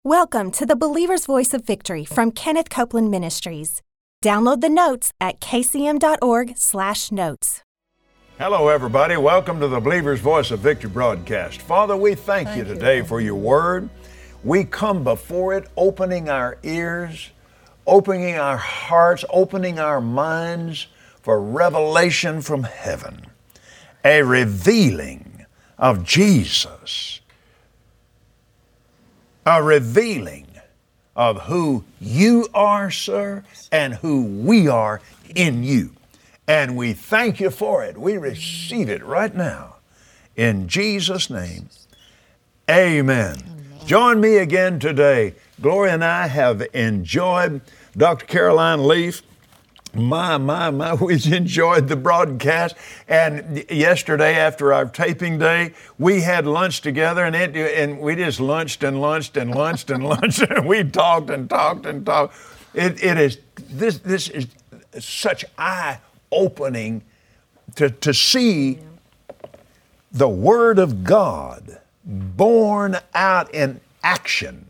Welcome to the Believer's Voice of Victory from Kenneth Copeland Ministries. Download the notes at kcm.org/notes. Hello, everybody. Welcome to the Believer's Voice of Victory broadcast. Father, we thank you today for your word. We come before it, opening our ears, opening our hearts, opening our minds for revelation from heaven, a revealing of Jesus, a revealing of who you are, sir, and who we are in you. And we thank you for it. We receive it right now. In Jesus' name, amen. Join me again today. Gloria and I have enjoyed Dr. Caroline Leaf. My, we enjoyed the broadcast. And yesterday, after our taping day, we had lunch together, and we just lunched and lunched and lunched and lunched, and we talked and talked and talked. This is such eye-opening to see the Word of God born out in action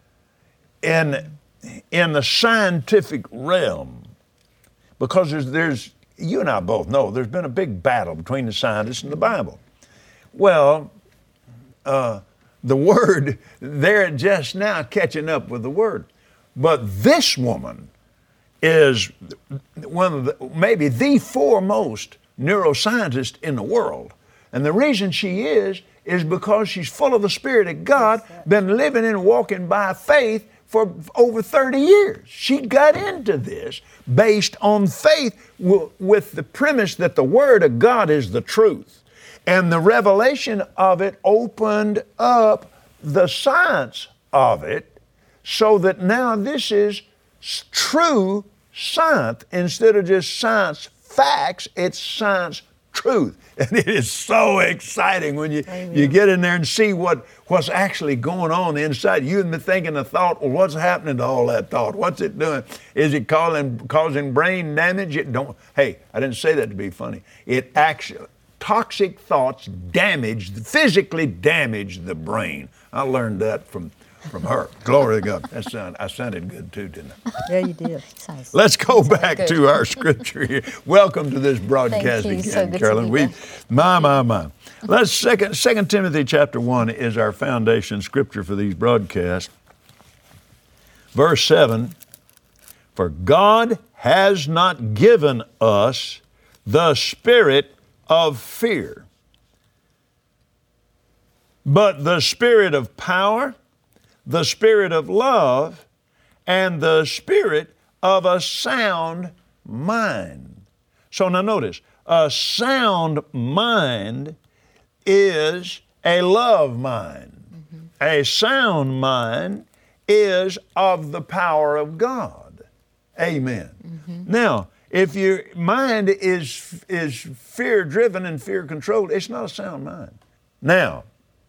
in the scientific realm. Because there's, you and I both know, there's been a big battle between the scientists and the Bible. Well, the Word, they're just now catching up with the Word. But this woman is one of maybe the foremost neuroscientist in the world. And the reason she is because she's full of the Spirit of God, been living and walking by faith for over 30 years. She got into this based on faith with the premise that the Word of God is the truth. And the revelation of it opened up the science of it so that now this is true science. Instead of just science facts, it's science truth. And it is so exciting when you get in there and see what's actually going on inside. You've been thinking a thought, well, what's happening to all that thought? What's it doing? Is it causing brain damage? Hey, I didn't say that to be funny. It actually, toxic thoughts physically damage the brain. I learned that from her. Glory to God. I sounded good too, didn't I? Yeah, you did. Let's go back to our scripture here. Welcome to this broadcast again, again, so good Carolyn. My. Let's 2 Timothy chapter 1 is our foundation scripture for these broadcasts. Verse 7, for God has not given us the spirit of fear, but the spirit of power, the spirit of love, and the spirit of a sound mind. So now notice, a sound mind is a love mind. Mm-hmm. A sound mind is of the power of God. Amen. Mm-hmm. Now, if your mind is fear-driven and fear-controlled, it's not a sound mind. Now,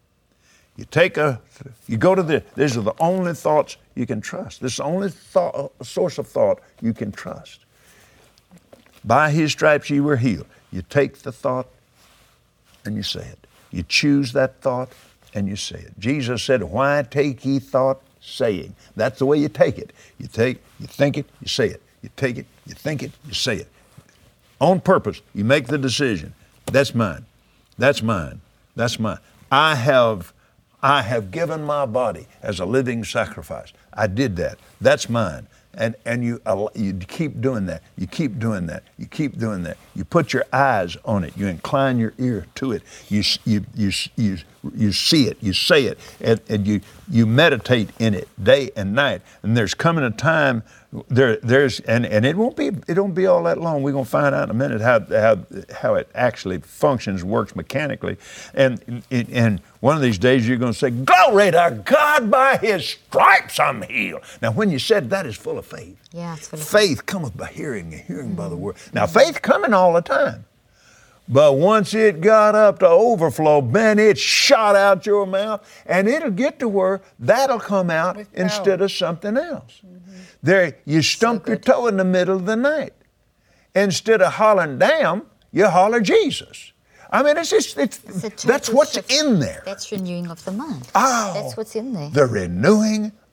you go to these are the only thoughts you can trust. This is the only source of thought you can trust. By His stripes you were healed. You take the thought and you say it. You choose that thought and you say it. Jesus said, why take ye thought saying? That's the way you take it. You think it, you say it. You take it, you think it, you say it. On purpose, you make the decision. That's mine. That's mine. That's mine. I have given my body as a living sacrifice. I did that. That's mine. And you keep doing that. You keep doing that. You keep doing that. You put your eyes on it. You incline your ear to it. You see it. You say it, and you meditate in it day and night. And there's coming a time there's it won't be all that long. We're gonna find out in a minute how it actually functions, works mechanically, and one of these days you're gonna say, glory to God, by His stripes I'm healed. Now when you said that is full of faith. Yeah, it's full of faith cometh by hearing, and hearing by the word. Now faith coming all the time. But once it got up to overflow, man, it shot out your mouth, and it'll get to where that'll come out instead of something else. Mm-hmm. There, you stump your toe in the middle of the night. Instead of hollering damn, you holler Jesus. I mean, that's what's in there. That's renewing of the mind. Oh, that's what's in there. The renewing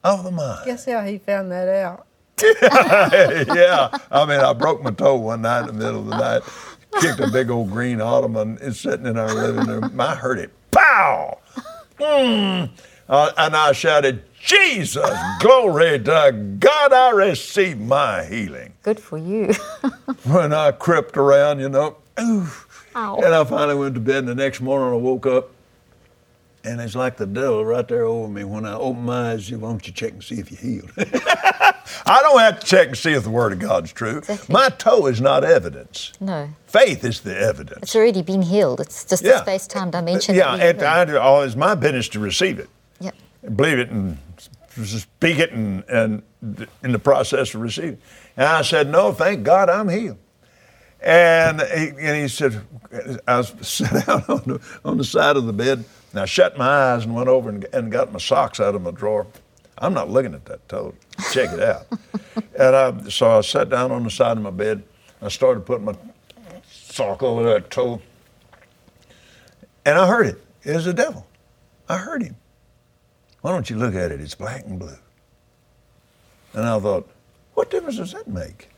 of the mind. Guess how he found that out? Yeah, I mean, I broke my toe one night in the middle of the night, kicked a big old green ottoman. It's sitting in our living room. I heard it, pow! And I shouted, Jesus, glory to God, I received my healing. Good for you. When I crept around, ooh. Ow. And I finally went to bed, and the next morning I woke up, and it's like the devil right there over me. When I open my eyes, why don't you check and see if you're healed? I don't have to check and see if the Word of God's true. Exactly. My toe is not evidence. No. Faith is the evidence. It's already been healed. It's just the space-time dimension. Yeah, and it's my business to receive it. Yep. Believe it and speak it and in the process of receiving. And I said, no, thank God I'm healed. And he said, I was sat down on the side of the bed, and I shut my eyes and went over and got my socks out of my drawer. I'm not looking at that toe. Check it out. And so I sat down on the side of my bed. I started putting my sock over that toe. And I heard it. It was the devil. I heard him. Why don't you look at it? It's black and blue. And I thought, what difference does that make?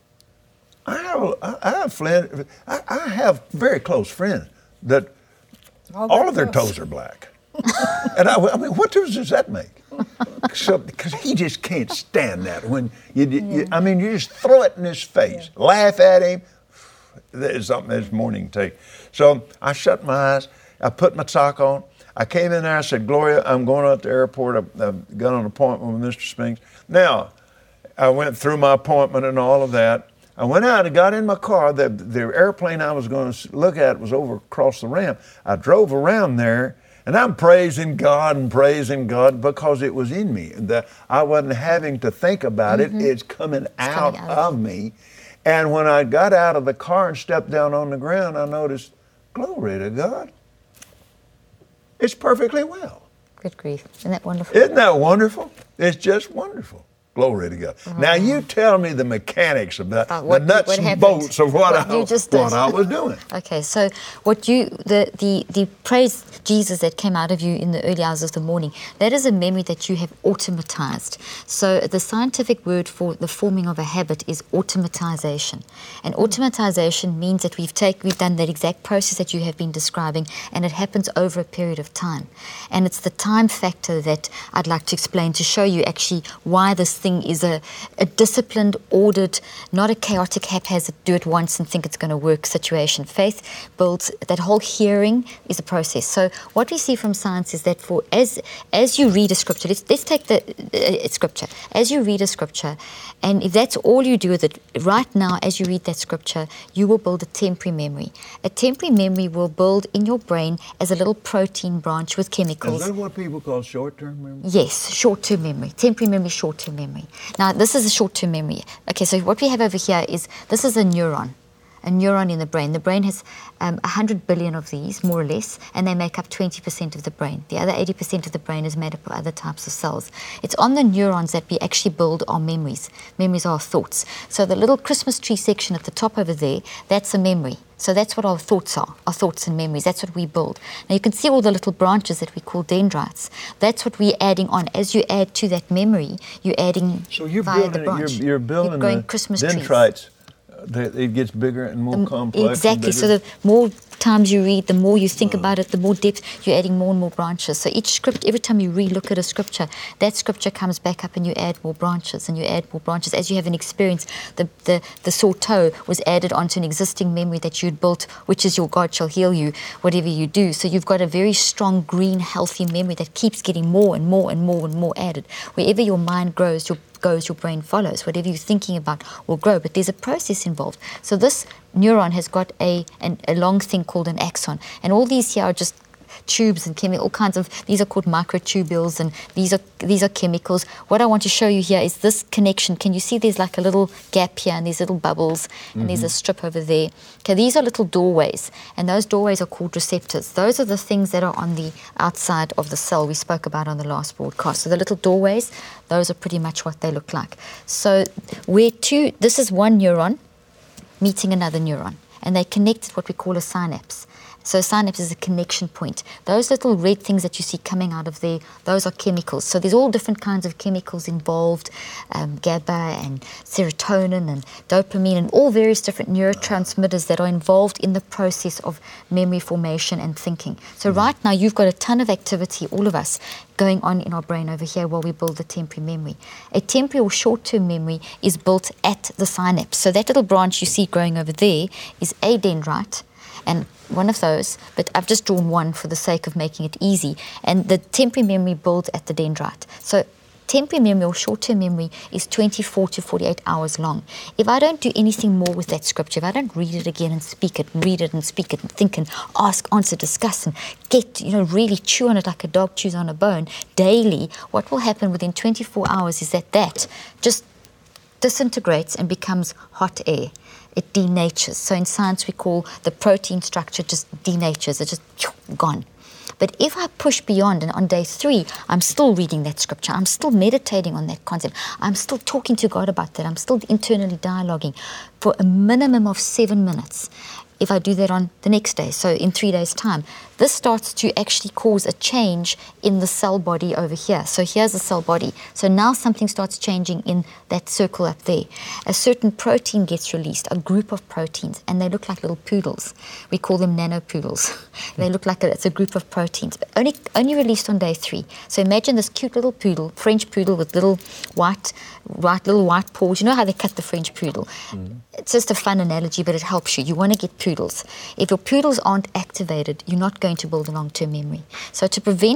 I have very close friends that all of their toes are black. And I mean, what difference does that make? Because he just can't stand that. When you just throw it in his face, laugh at him. There's something this morning to take. So I shut my eyes. I put my sock on. I came in there. I said, Gloria, I'm going out to the airport. I've got an appointment with Mr. Spinks. Now, I went through my appointment and all of that. I went out and got in my car. The airplane I was going to look at was over across the ramp. I drove around there, and I'm praising God because it was in me. I wasn't having to think about it. It's coming out of me. And when I got out of the car and stepped down on the ground, I noticed, glory to God, it's perfectly well. Good grief. Isn't that wonderful? Isn't that wonderful? It's just wonderful. Glory to God. Now you tell me the mechanics about the nuts and bolts of what I was doing. Okay, so the praise Jesus that came out of you in the early hours of the morning, that is a memory that you have automatized. So the scientific word for the forming of a habit is automatization. And automatization means that we've done that exact process that you have been describing, and it happens over a period of time. And it's the time factor that I'd like to explain to show you actually why this thing is a disciplined, ordered, not a chaotic, haphazard, do it once and think it's going to work situation. Faith builds, that whole hearing is a process. So what we see from science is that as you read a scripture, let's take the scripture. As you read a scripture, and if that's all you do with it, right now as you read that scripture, you will build a temporary memory. A temporary memory will build in your brain as a little protein branch with chemicals. Is that what people call short-term memory? Yes, short-term memory. Temporary memory, short-term memory. Now, this is a short-term memory. Okay, so what we have over here is, this is a neuron in the brain. The brain has 100 billion of these, more or less, and they make up 20% of the brain. The other 80% of the brain is made up of other types of cells. It's on the neurons that we actually build our memories. Memories are our thoughts. So the little Christmas tree section at the top over there, that's a memory. So that's what our thoughts are, our thoughts and memories. That's what we build. Now you can see all the little branches that we call dendrites. That's what we're adding on. As you add to that memory, you're adding via the branch. You're building the Christmas dendrites. It gets bigger and more complex. Exactly. So the more times you read, the more you think about it, the more depth, you're adding more and more branches. So each script, every time you re-look at a scripture, that scripture comes back up and you add more branches and you add more branches. As you have an experience, the sore toe was added onto an existing memory that you'd built, which is your God shall heal you, whatever you do. So you've got a very strong, green, healthy memory that keeps getting more and more and more and more added. Wherever your mind grows, your brain follows. Whatever you're thinking about will grow, but there's a process involved. So this neuron has got a long thing called an axon, and all these here are just tubes and all kinds of, these are called microtubules, and these are chemicals. What I want to show you here is this connection. Can you see there's like a little gap here and these little bubbles, and there's a strip over there. Okay, these are little doorways, and those doorways are called receptors. Those are the things that are on the outside of the cell we spoke about on the last broadcast. So the little doorways, those are pretty much what they look like. So this is one neuron meeting another neuron, and they connect at what we call a synapse. So synapse is a connection point. Those little red things that you see coming out of there, those are chemicals. So there's all different kinds of chemicals involved, GABA and serotonin and dopamine and all various different neurotransmitters that are involved in the process of memory formation and thinking. So right now you've got a ton of activity, all of us, going on in our brain over here while we build the temporary memory. A temporary or short-term memory is built at the synapse. So that little branch you see growing over there is a dendrite, and one of those, but I've just drawn one for the sake of making it easy, and the temporary memory builds at the dendrite. So temporary memory or short-term memory is 24 to 48 hours long. If I don't do anything more with that scripture, if I don't read it again and speak it, read it and speak it and think and ask, answer, discuss and get, really chew on it like a dog chews on a bone daily, what will happen within 24 hours is that just disintegrates and becomes hot air. It denatures. So in science we call the protein structure just denatures. It's just gone. But if I push beyond, and on day 3, I'm still reading that scripture, I'm still meditating on that concept, I'm still talking to God about that, I'm still internally dialoguing for a minimum of 7 minutes. If I do that on the next day, so in 3 days' time, this starts to actually cause a change in the cell body over here. So here's the cell body. So now something starts changing in that circle up there. A certain protein gets released, a group of proteins, and they look like little poodles. We call them nanopoodles. They look like it's a group of proteins, but only released on day 3. So imagine this cute little poodle, French poodle with little white paws. You know how they cut the French poodle? It's just a fun analogy, but it helps you. You want to get poodles. If your poodles aren't activated, you're not going to build a long-term memory. So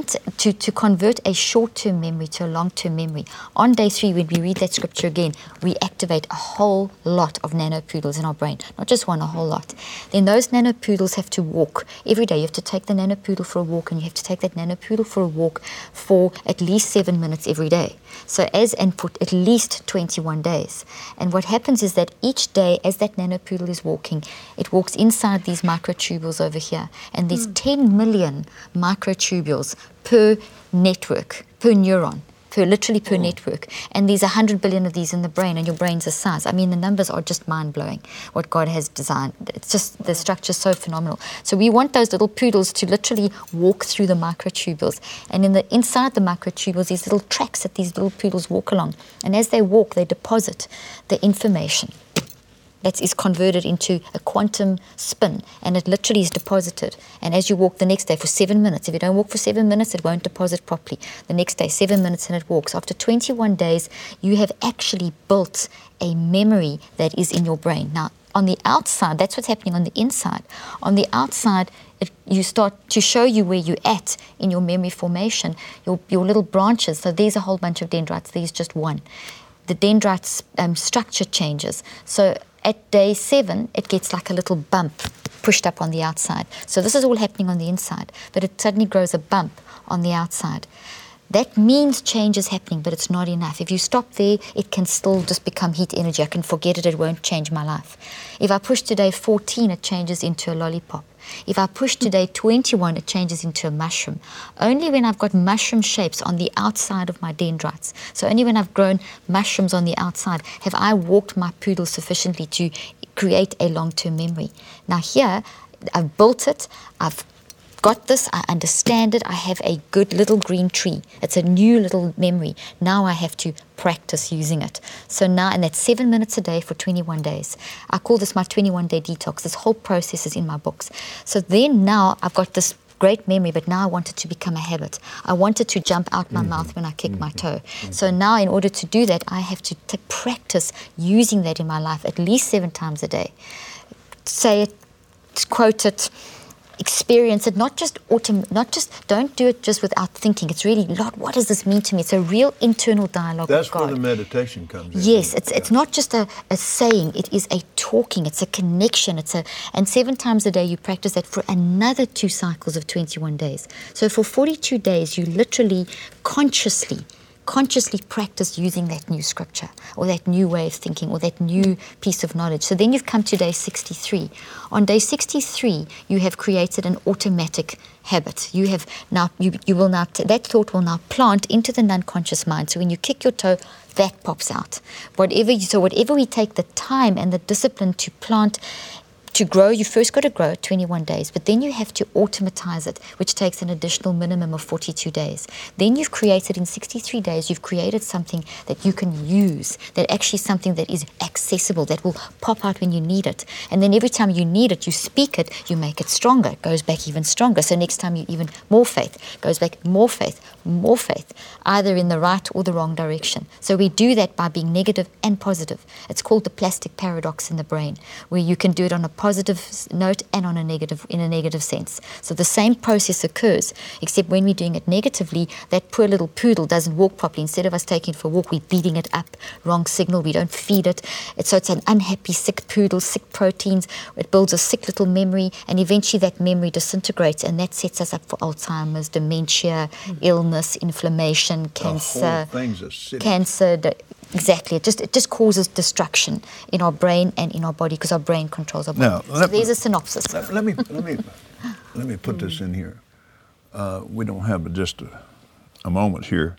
to convert a short-term memory to a long-term memory, on day 3, when we read that scripture again, we activate a whole lot of nanopoodles in our brain. Not just one, a whole lot. Then those nanopoodles have to walk every day. You have to take the nanopoodle for a walk, and you have to take that nanopoodle for a walk for at least 7 minutes every day. So and for at least 21 days. And what happens is that each day, as that nanopoodle is walking, it walks inside these microtubules over here. And there's 10 million microtubules per network, per neuron, literally per network. And there's 100 billion of these in the brain, and your brain's a size. I mean, the numbers are just mind-blowing, what God has designed. It's just, the structure's so phenomenal. So we want those little poodles to literally walk through the microtubules. And inside the microtubules, these little tracks that these little poodles walk along. And as they walk, they deposit the information that is converted into a quantum spin, and it literally is deposited. And as you walk the next day for 7 minutes, if you don't walk for 7 minutes, it won't deposit properly. The next day, 7 minutes, and it walks. After 21 days, you have actually built a memory that is in your brain. Now, on the outside, that's what's happening on the inside. On the outside, you start to show you where you're at in your memory formation, your little branches. So there's a whole bunch of dendrites. There's just one. The dendrite's structure changes. So at day 7, it gets like a little bump pushed up on the outside. So this is all happening on the inside, but it suddenly grows a bump on the outside. That means change is happening, but it's not enough. If you stop there, it can still just become heat energy. I can forget it, it won't change my life. If I push to day 14, it changes into a lollipop. If I push to day 21, it changes into a mushroom. Only when I've got mushroom shapes on the outside of my dendrites, so only when I've grown mushrooms on the outside, have I walked my poodle sufficiently to create a long-term memory. Now here, I've built it, I've got this, I understand it, I have a good little green tree. It's a new little memory. Now I have to practice using it. So now, and that's 7 minutes a day for 21 days. I call this my 21-day detox. This whole process is in my books. So then now I've got this great memory, but now I want it to become a habit. I want it to jump out my mouth when I kick my toe. So now in order to do that, I have to practice using that in my life at least 7 times a day. Say it, quote it, experience it, not just don't do it just without thinking. It's really, Lord, what does this mean to me? It's a real internal dialogue with God. That's where the meditation comes in. Yes, it's not just a saying, it is a talking, it's a connection, and 7 times a day you practice that for another 2 cycles of 21 days. So for 42 days you literally consciously practice using that new scripture or that new way of thinking or that new piece of knowledge. So then you've come to day 63. On day 63, you have created an automatic habit. You have now, that thought will now plant into the non-conscious mind. So when you kick your toe, that pops out. Whatever we take the time and the discipline to plant, to grow, you first got to grow 21 days, but then you have to automatize it, which takes an additional minimum of 42 days. Then you've created in 63 days, you've created something that you can use, that actually something that is accessible, that will pop out when you need it. And then every time you need it, you speak it, you make it stronger. It goes back even stronger. So next time you even more faith, goes back more faith, either in the right or the wrong direction. So we do that by being negative and positive. It's called the plastic paradox in the brain, where you can do it on a positive note and on a negative, in a negative sense. So the same process occurs, except when we're doing it negatively, that poor little poodle doesn't walk properly. Instead of us taking it for a walk, we're beating it up. Wrong signal, we don't feed it. So it's an unhappy, sick poodle, sick proteins. It builds a sick little memory, and eventually that memory disintegrates, and that sets us up for Alzheimer's, dementia, illness, inflammation, cancer. The whole thing's acidic. Cancer, exactly. It just causes destruction in our brain and in our body, because our brain controls our body. Now, so there's a synopsis. Let me put this in here. We don't have but just a moment here.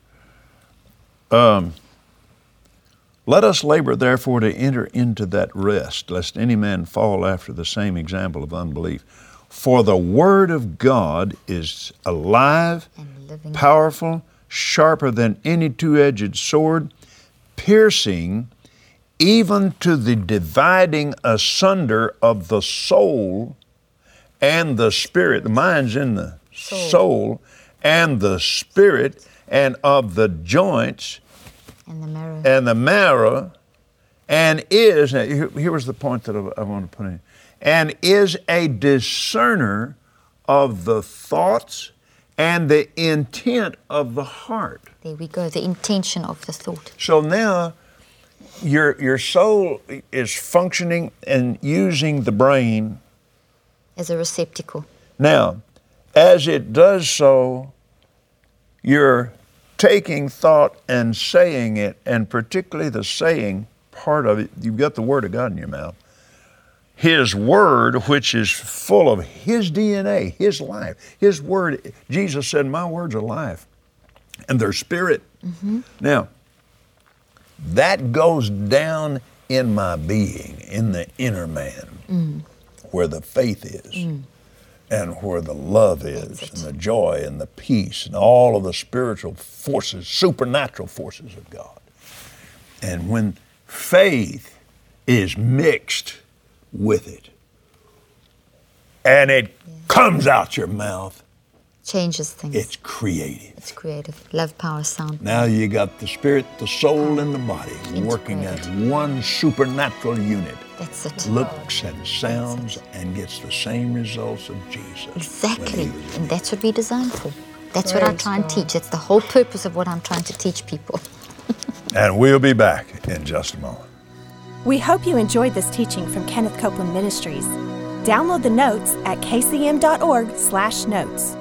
Let us labor, therefore, to enter into that rest, lest any man fall after the same example of unbelief. For the word of God is alive, powerful, sharper than any two-edged sword, piercing even to the dividing asunder of the soul and the spirit. The mind's in the soul and the spirit, and of the joints and the marrow, and is, here was the point that I want to put in, and is a discerner of the thoughts and the intent of the heart. There we go, the intention of the thought. So now your soul is functioning and using the brain as a receptacle. Now, as it does so, you're taking thought and saying it, and particularly the saying part of it, you've got the Word of God in your mouth. His Word, which is full of His DNA, His life, His Word. Jesus said, my words are life, and they're spirit. Mm-hmm. Now, that goes down in my being, in the inner man, where the faith is. And where the love is, and the joy, and the peace, and all of the spiritual forces, supernatural forces of God. And when faith is mixed with it, and it comes out your mouth, changes things. It's creative. It's creative. Love, power, sound. Now you got the spirit, the soul, and the body working as one supernatural unit. That's it. Looks and sounds and gets the same results of Jesus. Exactly. And that's what we're designed for. That's what I try and teach. It's the whole purpose of what I'm trying to teach people. And we'll be back in just a moment. We hope you enjoyed this teaching from Kenneth Copeland Ministries. Download the notes at kcm.org/notes.